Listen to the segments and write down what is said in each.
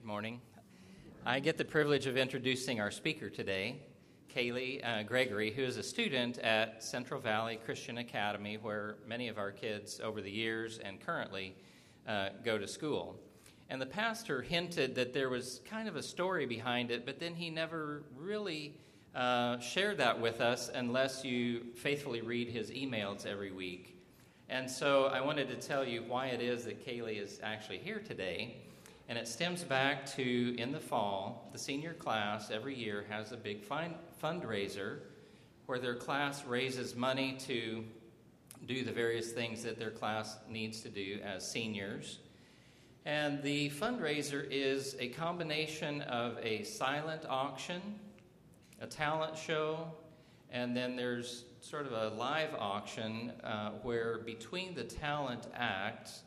morning. I get the privilege of introducing our speaker today, Kaylee Gregory, who is a student at Central Valley Christian Academy, where many of our kids over the years and currently go to school. And the pastor hinted that there was kind of a story behind it, but then he never really shared that with us unless you faithfully read his emails every week. And so I wanted to tell you why it is that Kaylee is actually here today. And it stems back to, in the fall, the senior class every year has a big fundraiser where their class raises money to do the various things that their class needs to do as seniors. And the fundraiser is a combination of a silent auction, a talent show, and then there's sort of a live auction where between the talent acts,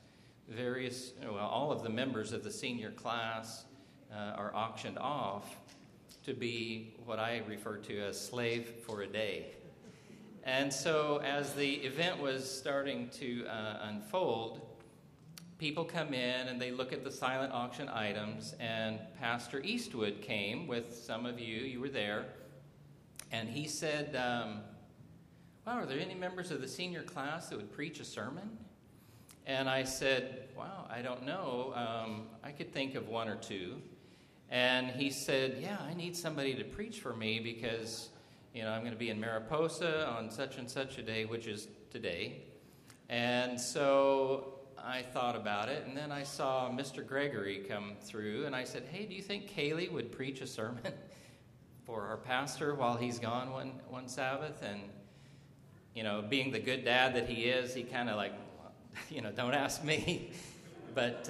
all of the members of the senior class are auctioned off to be what I refer to as slave for a day. And so as the event was starting to unfold, people come in and they look at the silent auction items, and Pastor Eastwood came with some of you were there, and he said, wow, are there any members of the senior class that would preach a sermon? And I said, wow, I don't know. I could think of one or two. And he said, yeah, I need somebody to preach for me because, I'm going to be in Mariposa on such and such a day, which is today. And so I thought about it, and then I saw Mr. Gregory come through, and I said, hey, do you think Kaylee would preach a sermon for our pastor while he's gone one Sabbath? And being the good dad that he is, he kind of like, don't ask me. But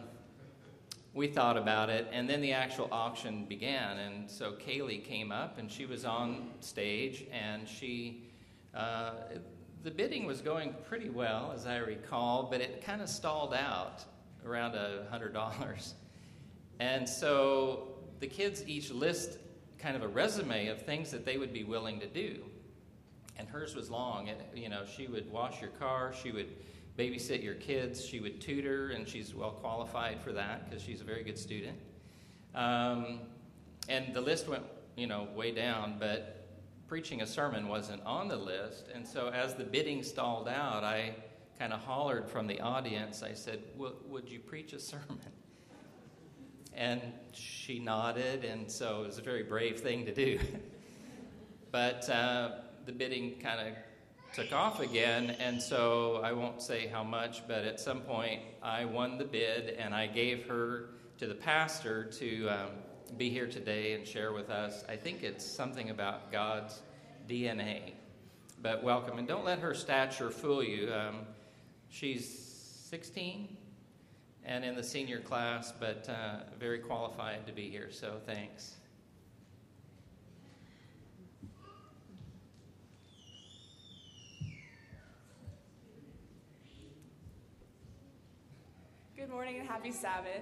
we thought about it, and then the actual auction began. And so Kaylee came up, and she was on stage, and the bidding was going pretty well, as I recall, but it kind of stalled out around $100. And so the kids each list kind of a resume of things that they would be willing to do. And hers was long. She would wash your car, she would babysit your kids, she would tutor, and she's well qualified for that because she's a very good student. And the list went, way down, but preaching a sermon wasn't on the list. And so as the bidding stalled out, I kind of hollered from the audience. I said, would you preach a sermon? And she nodded, and so it was a very brave thing to do. But the bidding kind of took off again, and so I won't say how much, but at some point I won the bid, and I gave her to the pastor to be here today and share with us. I think it's something about God's DNA. But welcome, and don't let her stature fool you. She's 16 and in the senior class, but very qualified to be here, so thanks. Good morning and happy Sabbath.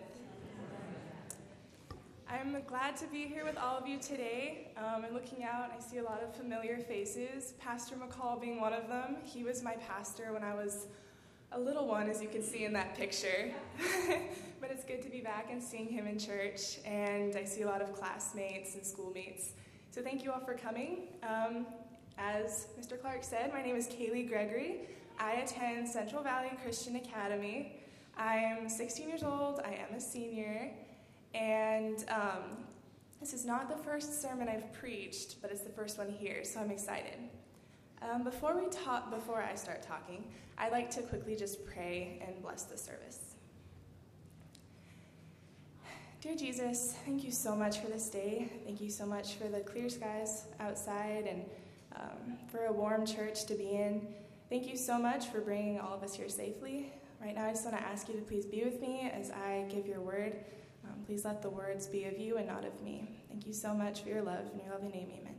I'm glad to be here with all of you today. And looking out, I see a lot of familiar faces, Pastor McCall being one of them. He was my pastor when I was a little one, as you can see in that picture. But it's good to be back and seeing him in church. And I see a lot of classmates and schoolmates. So thank you all for coming. As Mr. Clark said, my name is Kaylee Gregory. I attend Central Valley Christian Academy. I'm 16 years old, I am a senior, and this is not the first sermon I've preached, but it's the first one here, so I'm excited. Before I start talking, I'd like to quickly just pray and bless the service. Dear Jesus, thank you so much for this day. Thank you so much for the clear skies outside and for a warm church to be in. Thank you so much for bringing all of us here safely. Right now, I just want to ask you to please be with me as I give your word. Please let the words be of you and not of me. Thank you so much for your love. In your loving name, amen.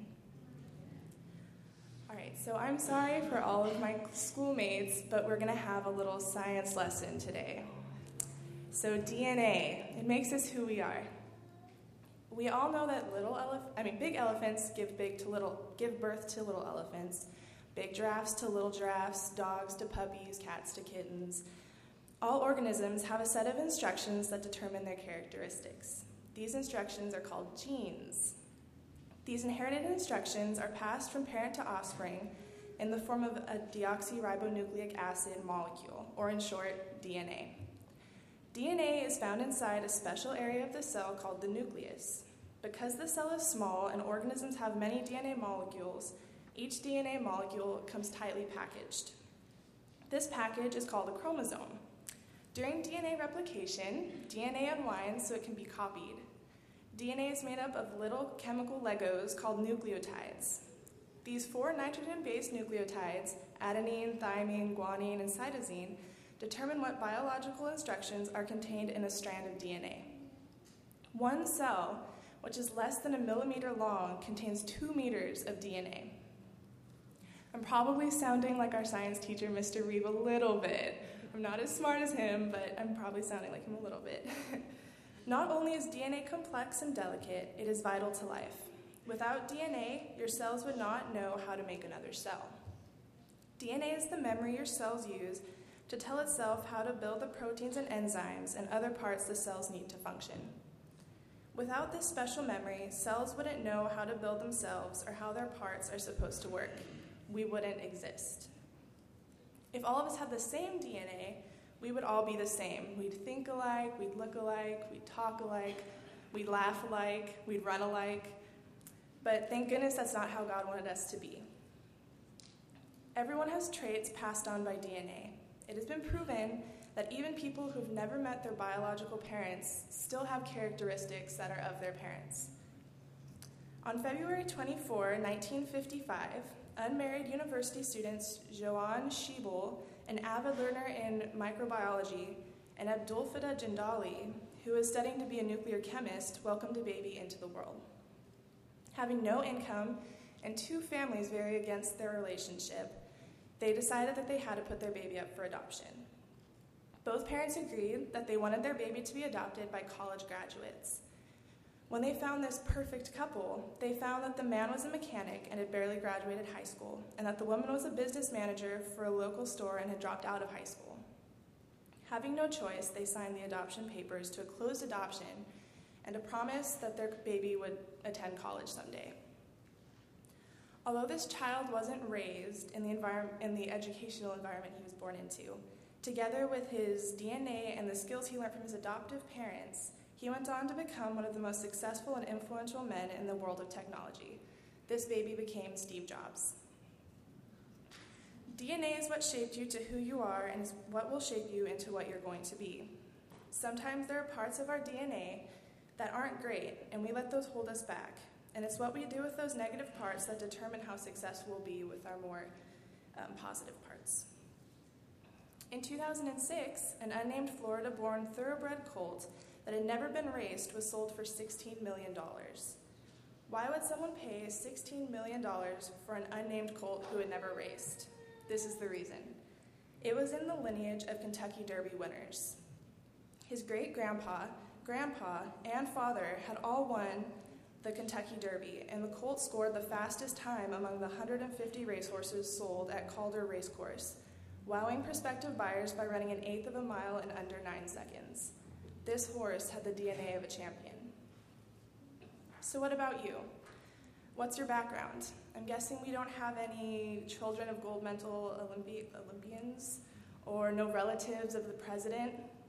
All right, so I'm sorry for all of my schoolmates, but we're going to have a little science lesson today. So DNA, it makes us who we are. We all know that big elephants give birth to little elephants, big giraffes to little giraffes, dogs to puppies, cats to kittens. All organisms have a set of instructions that determine their characteristics. These instructions are called genes. These inherited instructions are passed from parent to offspring in the form of a deoxyribonucleic acid molecule, or in short, DNA. DNA is found inside a special area of the cell called the nucleus. Because the cell is small and organisms have many DNA molecules, each DNA molecule comes tightly packaged. This package is called a chromosome. During DNA replication, DNA unwinds so it can be copied. DNA is made up of little chemical Legos called nucleotides. These 4 nitrogen-based nucleotides, adenine, thymine, guanine, and cytosine, determine what biological instructions are contained in a strand of DNA. One cell, which is less than a millimeter long, contains 2 meters of DNA. I'm probably sounding like our science teacher, Mr. Reeve, a little bit. I'm not as smart as him, but I'm probably sounding like him a little bit. Not only is DNA complex and delicate, it is vital to life. Without DNA, your cells would not know how to make another cell. DNA is the memory your cells use to tell itself how to build the proteins and enzymes and other parts the cells need to function. Without this special memory, cells wouldn't know how to build themselves or how their parts are supposed to work. We wouldn't exist. If all of us had the same DNA, we would all be the same. We'd think alike, we'd look alike, we'd talk alike, we'd laugh alike, we'd run alike. But thank goodness that's not how God wanted us to be. Everyone has traits passed on by DNA. It has been proven that even people who've never met their biological parents still have characteristics that are of their parents. On February 24, 1955, unmarried university students Joanne Schiebel, an avid learner in microbiology, and Abdul Fattah Jindali, who was studying to be a nuclear chemist, welcomed a baby into the world. Having no income and 2 families very against their relationship, they decided that they had to put their baby up for adoption. Both parents agreed that they wanted their baby to be adopted by college graduates. When they found this perfect couple, they found that the man was a mechanic and had barely graduated high school, and that the woman was a business manager for a local store and had dropped out of high school. Having no choice, they signed the adoption papers to a closed adoption and a promise that their baby would attend college someday. Although this child wasn't raised in the educational environment he was born into, together with his DNA and the skills he learned from his adoptive parents, he went on to become one of the most successful and influential men in the world of technology. This baby became Steve Jobs. DNA is what shaped you to who you are and is what will shape you into what you're going to be. Sometimes there are parts of our DNA that aren't great, and we let those hold us back. And it's what we do with those negative parts that determine how successful we'll be with our more positive parts. In 2006, an unnamed Florida-born thoroughbred colt that had never been raced was sold for $16 million. Why would someone pay $16 million for an unnamed colt who had never raced? This is the reason. It was in the lineage of Kentucky Derby winners. His great-grandpa, grandpa, and father had all won the Kentucky Derby, and the colt scored the fastest time among the 150 racehorses sold at Calder Racecourse, wowing prospective buyers by running 1/8 of a mile in under 9 seconds. This horse had the DNA of a champion. So what about you? What's your background? I'm guessing we don't have any children of gold medal Olympians or no relatives of the president.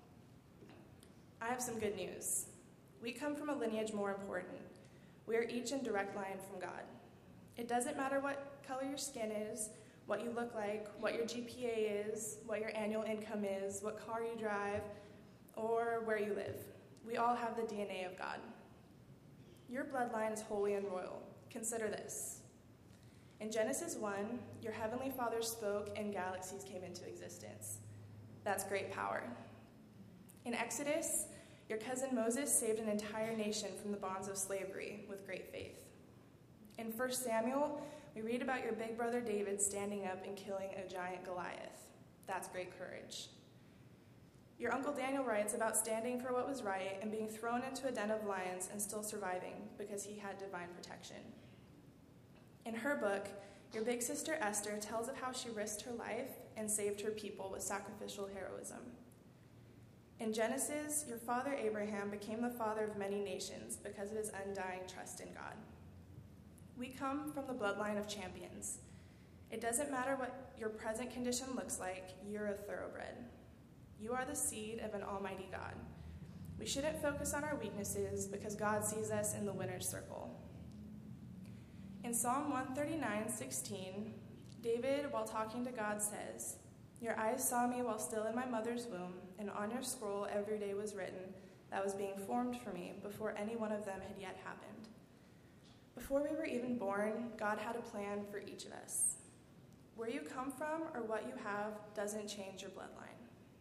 I have some good news. We come from a lineage more important. We are each in direct line from God. It doesn't matter what color your skin is, what you look like, what your GPA is, what your annual income is, what car you drive, or where you live. We all have the DNA of God. Your bloodline is holy and royal. Consider this. In Genesis 1, your heavenly Father spoke and galaxies came into existence. That's great power. In Exodus, your cousin Moses saved an entire nation from the bonds of slavery with great faith. In 1 Samuel, we read about your big brother David standing up and killing a giant Goliath. That's great courage. Your Uncle Daniel writes about standing for what was right and being thrown into a den of lions and still surviving because he had divine protection. In her book, your big sister Esther tells of how she risked her life and saved her people with sacrificial heroism. In Genesis, your father Abraham became the father of many nations because of his undying trust in God. We come from the bloodline of champions. It doesn't matter what your present condition looks like, you're a thoroughbred. You are the seed of an almighty God. We shouldn't focus on our weaknesses because God sees us in the winner's circle. In Psalm 139:16, David, while talking to God, says, "Your eyes saw me while still in my mother's womb, and on your scroll every day was written that was being formed for me before any one of them had yet happened." Before we were even born, God had a plan for each of us. Where you come from or what you have doesn't change your bloodline.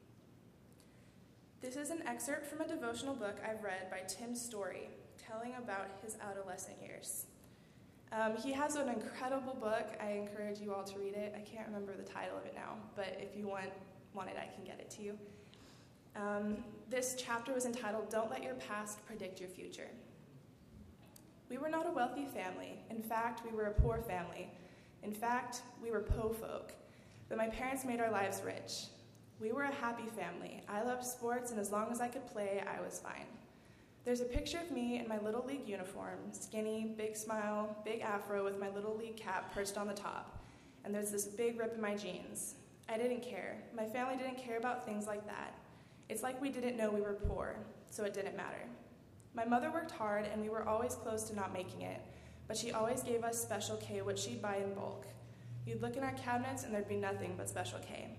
This is an excerpt from a devotional book I've read by Tim Story, telling about his adolescent years. He has an incredible book. I encourage you all to read it. I can't remember the title of it now, but if you want it, I can get it to you. This chapter was entitled, "Don't Let Your Past Predict Your Future." We were not a wealthy family. In fact, we were a poor family. In fact, we were po folk. But my parents made our lives rich. We were a happy family. I loved sports, and as long as I could play, I was fine. There's a picture of me in my Little League uniform, skinny, big smile, big afro with my Little League cap perched on the top. And there's this big rip in my jeans. I didn't care. My family didn't care about things like that. It's like we didn't know we were poor, so it didn't matter. My mother worked hard, and we were always close to not making it, but she always gave us Special K, which she'd buy in bulk. You'd look in our cabinets, and there'd be nothing but Special K.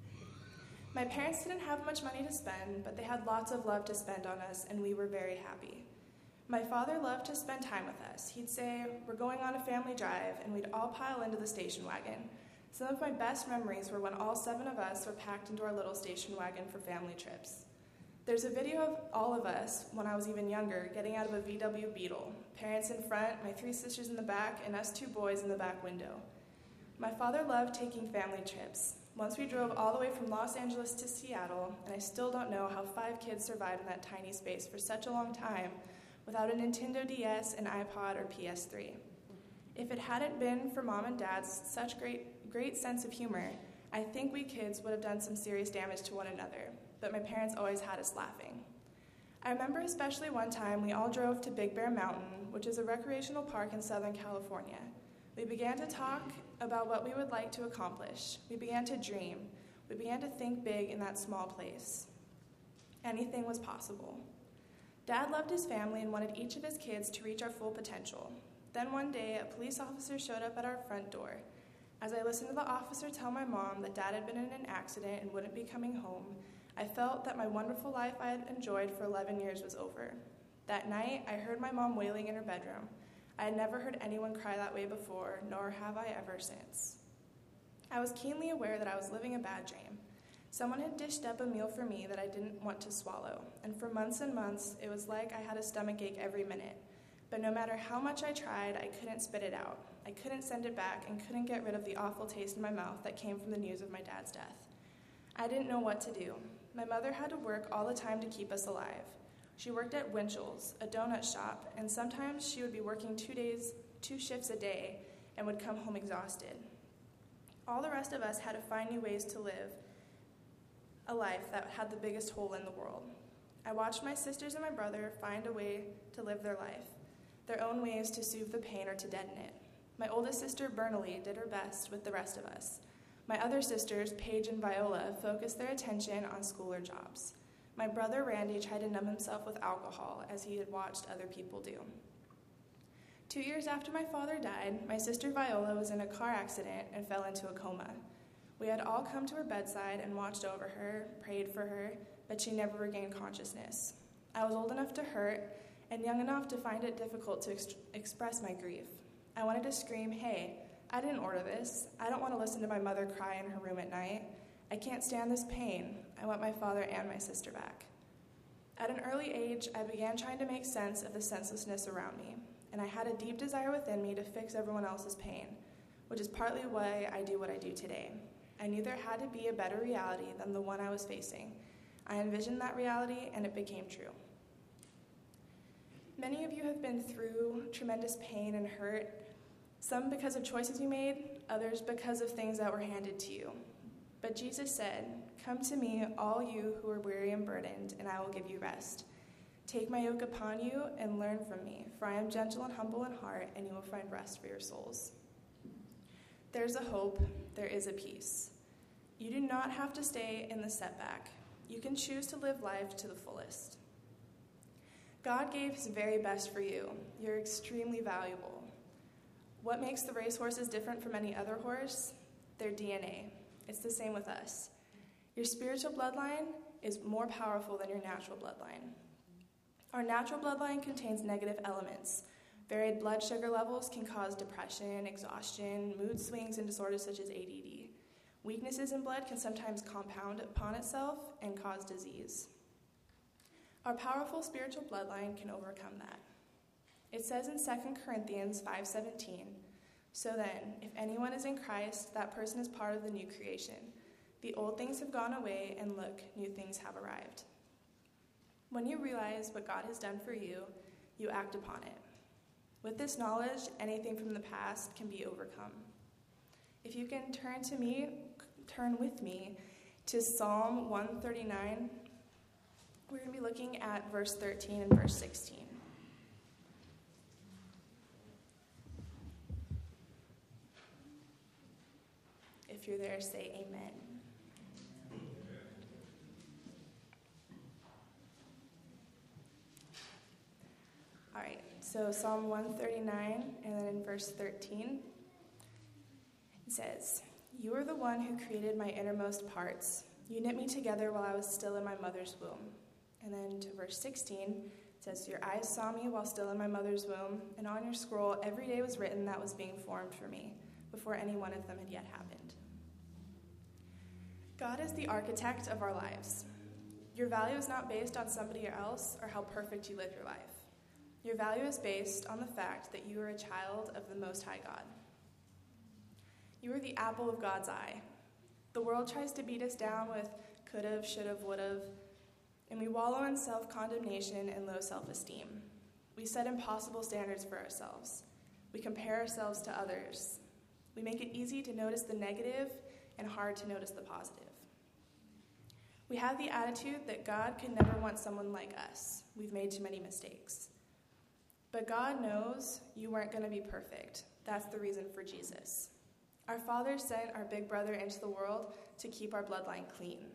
My parents didn't have much money to spend, but they had lots of love to spend on us, and we were very happy. My father loved to spend time with us. He'd say, "We're going on a family drive," and we'd all pile into the station wagon. Some of my best memories were when all 7 of us were packed into our little station wagon for family trips. There's a video of all of us, when I was even younger, getting out of a VW Beetle. Parents in front, my 3 sisters in the back, and us 2 boys in the back window. My father loved taking family trips. Once we drove all the way from Los Angeles to Seattle, and I still don't know how 5 kids survived in that tiny space for such a long time without a Nintendo DS, an iPod, or PS3. If it hadn't been for Mom and Dad's such great sense of humor, I think we kids would have done some serious damage to one another, but my parents always had us laughing. I remember especially one time we all drove to Big Bear Mountain, which is a recreational park in Southern California. We began to talk about what we would like to accomplish. We began to dream. We began to think big in that small place. Anything was possible. Dad loved his family and wanted each of his kids to reach our full potential. Then one day, a police officer showed up at our front door. As I listened to the officer tell my mom that Dad had been in an accident and wouldn't be coming home, I felt that my wonderful life I had enjoyed for 11 years was over. That night, I heard my mom wailing in her bedroom. I had never heard anyone cry that way before, nor have I ever since. I was keenly aware that I was living a bad dream. Someone had dished up a meal for me that I didn't want to swallow, and for months and months, it was like I had a stomachache every minute. But no matter how much I tried, I couldn't spit it out. I couldn't send it back and couldn't get rid of the awful taste in my mouth that came from the news of my dad's death. I didn't know what to do. My mother had to work all the time to keep us alive. She worked at Winchell's, a donut shop, and sometimes she would be working 2 shifts a day and would come home exhausted. All the rest of us had to find new ways to live a life that had the biggest hole in the world. I watched my sisters and my brother find a way to live their life, their own ways to soothe the pain or to deaden it. My oldest sister, Bernalee, did her best with the rest of us. My other sisters, Paige and Viola, focused their attention on school or jobs. My brother, Randy, tried to numb himself with alcohol, as he had watched other people do. 2 years after my father died, my sister Viola was in a car accident and fell into a coma. We had all come to her bedside and watched over her, prayed for her, but she never regained consciousness. I was old enough to hurt and young enough to find it difficult to express my grief. I wanted to scream, "Hey, I didn't order this. I don't want to listen to my mother cry in her room at night. I can't stand this pain. I want my father and my sister back." At an early age, I began trying to make sense of the senselessness around me, and I had a deep desire within me to fix everyone else's pain, which is partly why I do what I do today. I knew there had to be a better reality than the one I was facing. I envisioned that reality, and it became true. Many of you have been through tremendous pain and hurt, some because of choices you made, others because of things that were handed to you. But Jesus said, Come to me, all you who are weary and burdened, and I will give you rest. Take my yoke upon you and learn from me, for I am gentle and humble in heart, and you will find rest for your souls. There's a hope, there is a peace. You do not have to stay in the setback. You can choose to live life to the fullest. God gave his very best for you. You're extremely valuable. What makes the racehorses different from any other horse? Their DNA. It's the same with us. Your spiritual bloodline is more powerful than your natural bloodline. Our natural bloodline contains negative elements. Varied blood sugar levels can cause depression, exhaustion, mood swings, and disorders such as ADD. Weaknesses in blood can sometimes compound upon itself and cause disease. Our powerful spiritual bloodline can overcome that. It says in 2 Corinthians 5:17, "So then, if anyone is in Christ, that person is part of the new creation. The old things have gone away, and look, new things have arrived." When you realize what God has done for you, you act upon it. With this knowledge, anything from the past can be overcome. If you can turn with me to Psalm 139. We're going to be looking at verse 13 and verse 16. If you're there, say amen. All right, so Psalm 139, and then in verse 13, it says, "You are the one who created my innermost parts. You knit me together while I was still in my mother's womb." And then to verse 16, it says, "Your eyes saw me while still in my mother's womb, and on your scroll every day was written that was being formed for me, before any one of them had yet happened." God is the architect of our lives. Your value is not based on somebody else or how perfect you live your life. Your value is based on the fact that you are a child of the Most High God. You are the apple of God's eye. The world tries to beat us down with could've, should've, would've, and we wallow in self-condemnation and low self-esteem. We set impossible standards for ourselves. We compare ourselves to others. We make it easy to notice the negative and hard to notice the positive. We have the attitude that God could never want someone like us. We've made too many mistakes. But God knows you weren't going to be perfect. That's the reason for Jesus. Our Father sent our big brother into the world to keep our bloodline clean.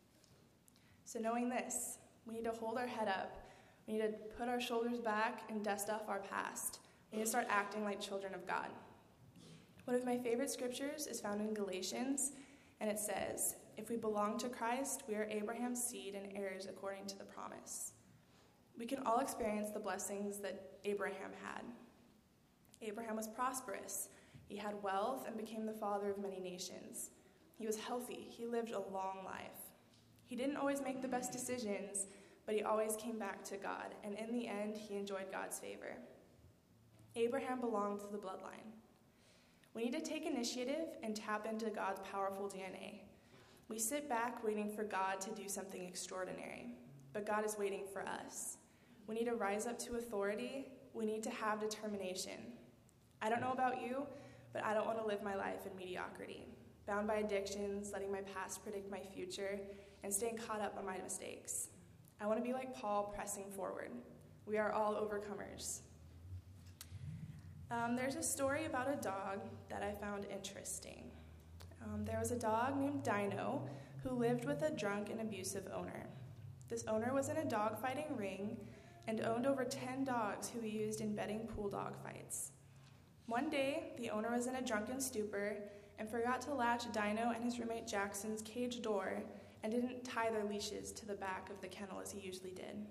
So knowing this, we need to hold our head up. We need to put our shoulders back and dust off our past. We need to start acting like children of God. One of my favorite scriptures is found in Galatians, and it says, "If we belong to Christ, we are Abraham's seed and heirs according to the promise." We can all experience the blessings that Abraham had. Abraham was prosperous. He had wealth and became the father of many nations. He was healthy. He lived a long life. He didn't always make the best decisions, but he always came back to God, and in the end, he enjoyed God's favor. Abraham belonged to the bloodline. We need to take initiative and tap into God's powerful DNA. We sit back waiting for God to do something extraordinary, but God is waiting for us. We need to rise up to authority. We need to have determination. I don't know about you, but I don't want to live my life in mediocrity, bound by addictions, letting my past predict my future, and staying caught up on my mistakes. I want to be like Paul, pressing forward. We are all overcomers. There's a story about a dog that I found interesting. There was a dog named Dino who lived with a drunk and abusive owner. This owner was in a dog-fighting ring and owned over 10 dogs who he used in betting pool dog fights. One day, the owner was in a drunken stupor and forgot to latch Dino and his roommate Jackson's cage door and didn't tie their leashes to the back of the kennel as he usually did.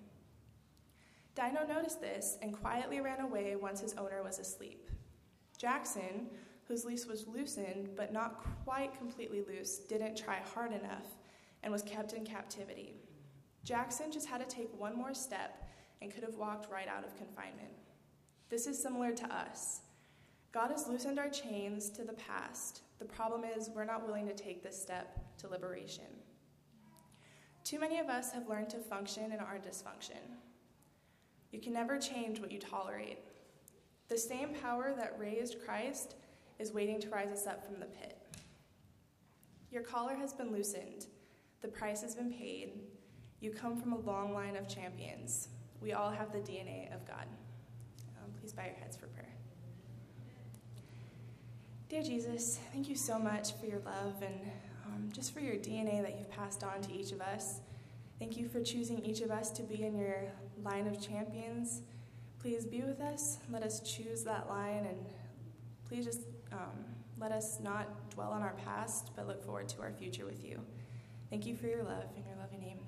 Dino noticed this and quietly ran away once his owner was asleep. Jackson, whose leash was loosened but not quite completely loose, didn't try hard enough and was kept in captivity. Jackson just had to take one more step and could have walked right out of confinement. This is similar to us. God has loosened our chains to the past. The problem is we're not willing to take this step to liberation. Too many of us have learned to function in our dysfunction. You can never change what you tolerate. The same power that raised Christ is waiting to rise us up from the pit. Your collar has been loosened. The price has been paid. You come from a long line of champions. We all have the DNA of God. Please bow your heads for prayer. Dear Jesus, thank you so much for your love and just for your DNA that you've passed on to each of us. Thank you for choosing each of us to be in your line of champions. Please be with us. Let us choose that line, and please just let us not dwell on our past, but look forward to our future with you. Thank you for your love. In your loving name.